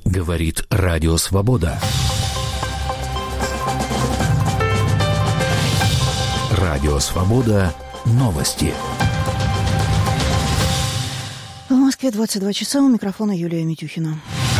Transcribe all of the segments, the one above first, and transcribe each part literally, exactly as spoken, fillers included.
Говорит Радио Свобода. Радио Свобода. Новости. В Москве двадцать два часа. У микрофона Юлия Митюхина.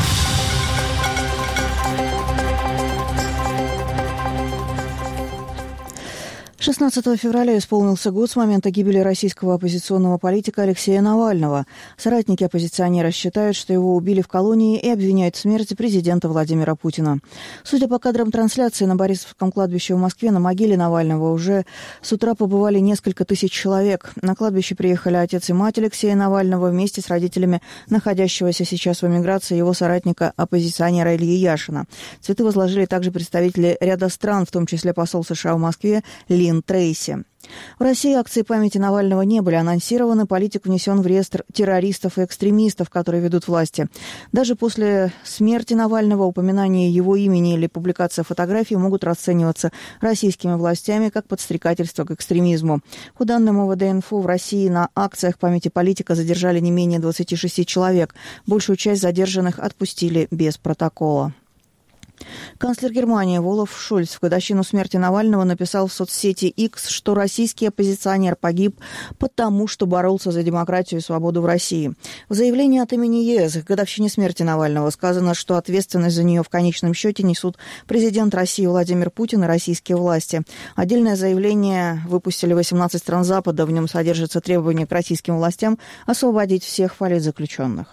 шестнадцатого февраля исполнился год с момента гибели российского оппозиционного политика Алексея Навального. Соратники оппозиционера считают, что его убили в колонии, и обвиняют в смерти президента Владимира Путина. Судя по кадрам трансляции, на Борисовском кладбище в Москве на могиле Навального уже с утра побывали несколько тысяч человек. На кладбище приехали отец и мать Алексея Навального вместе с родителями находящегося сейчас в эмиграции его соратника-оппозиционера Ильи Яшина. Цветы возложили также представители ряда стран, в том числе посол США в Москве Лин Трейси. В России акции памяти Навального не были анонсированы. Политик внесен в реестр террористов и экстремистов, которые ведут власти. Даже после смерти Навального упоминание его имени или публикация фотографий могут расцениваться российскими властями как подстрекательство к экстремизму. По данным ОВД-Инфо, в России на акциях памяти политика задержали не менее двадцати шести человек. Большую часть задержанных отпустили без протокола. Канцлер Германии Олаф Шольц в годовщину смерти Навального написал в соцсети X, что российский оппозиционер погиб потому, что боролся за демократию и свободу в России. В заявлении от имени ЕС к годовщине смерти Навального сказано, что ответственность за нее в конечном счете несут президент России Владимир Путин и российские власти. Отдельное заявление выпустили восемнадцать стран Запада. В нем содержится требование к российским властям освободить всех политзаключенных.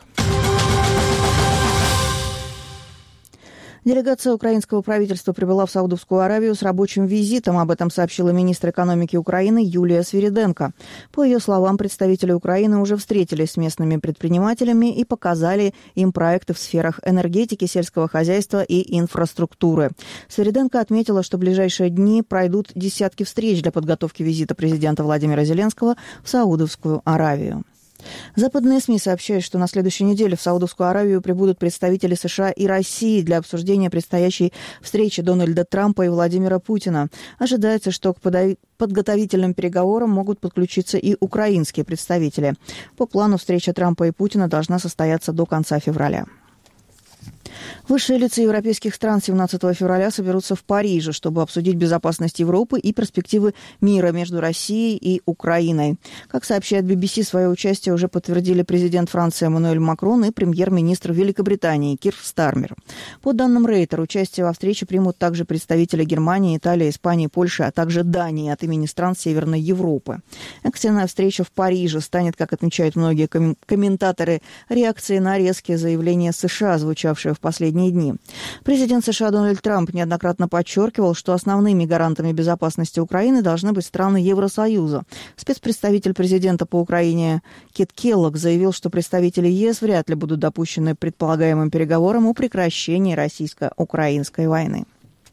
Делегация украинского правительства прибыла в Саудовскую Аравию с рабочим визитом. Об этом сообщила министр экономики Украины Юлия Свириденко. По ее словам, представители Украины уже встретились с местными предпринимателями и показали им проекты в сферах энергетики, сельского хозяйства и инфраструктуры. Свириденко отметила, что в ближайшие дни пройдут десятки встреч для подготовки визита президента Владимира Зеленского в Саудовскую Аравию. Западные СМИ сообщают, что на следующей неделе в Саудовскую Аравию прибудут представители США и России для обсуждения предстоящей встречи Дональда Трампа и Владимира Путина. Ожидается, что к подготовительным переговорам могут подключиться и украинские представители. По плану встреча Трампа и Путина должна состояться до конца февраля. Высшие лица европейских стран семнадцатого февраля соберутся в Париже, чтобы обсудить безопасность Европы и перспективы мира между Россией и Украиной. Как сообщает би би си, свое участие уже подтвердили президент Франции Эммануэль Макрон и премьер-министр Великобритании Кир Стармер. По данным Рейтер, участие во встрече примут также представители Германии, Италии, Испании, Польши, а также Дании от имени стран Северной Европы. Экстренная встреча в Париже станет, как отмечают многие ком- комментаторы, реакцией на резкие заявления США, звучавшие в последние дни. Президент США Дональд Трамп неоднократно подчеркивал, что основными гарантами безопасности Украины должны быть страны Евросоюза. Спецпредставитель президента по Украине Кит Келлог заявил, что представители ЕС вряд ли будут допущены к предполагаемым переговорам о прекращении российско-украинской войны.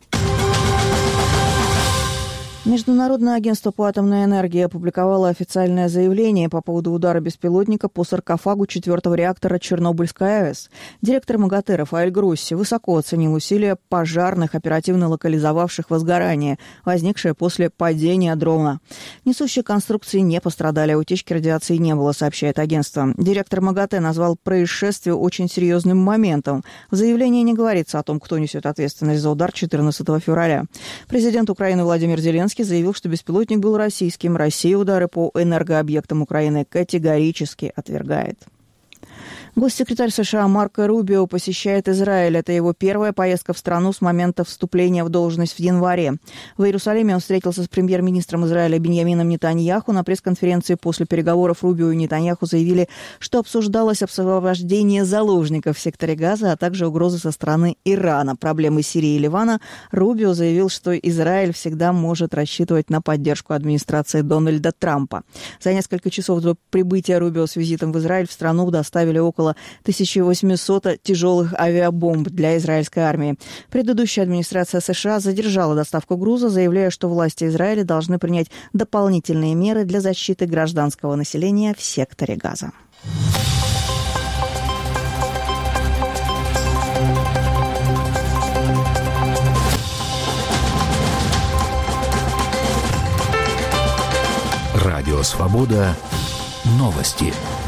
Международное агентство по атомной энергии опубликовало официальное заявление по поводу удара беспилотника по саркофагу четвертого реактора Чернобыльской АЭС. Директор МАГАТЭ Рафаэль Гросси высоко оценил усилия пожарных, оперативно локализовавших возгорание, возникшее после падения дрона. Несущие конструкции не пострадали, а утечки радиации не было, сообщает агентство. Директор МАГАТЭ назвал происшествие очень серьезным моментом. В заявлении не говорится о том, кто несет ответственность за удар четырнадцатого февраля. Президент Украины Владимир Зеленский заявил, что беспилотник был российским. Россия удары по энергообъектам Украины категорически отвергает. Госсекретарь США Марко Рубио посещает Израиль. Это его первая поездка в страну с момента вступления в должность в январе. В Иерусалиме он встретился с премьер-министром Израиля Биньямином Нетаньяху. На пресс-конференции после переговоров Рубио и Нетаньяху заявили, что обсуждалось освобождение заложников в секторе Газа, а также угрозы со стороны Ирана. Проблемы Сирии и Ливана. Рубио заявил, что Израиль всегда может рассчитывать на поддержку администрации Дональда Трампа. За несколько часов до прибытия Рубио с визитом в Израиль в страну доставили около тысяча восемьсот тяжелых авиабомб для израильской армии. Предыдущая администрация США задержала доставку груза, заявляя, что власти Израиля должны принять дополнительные меры для защиты гражданского населения в секторе Газа. Радио «Свобода». Новости.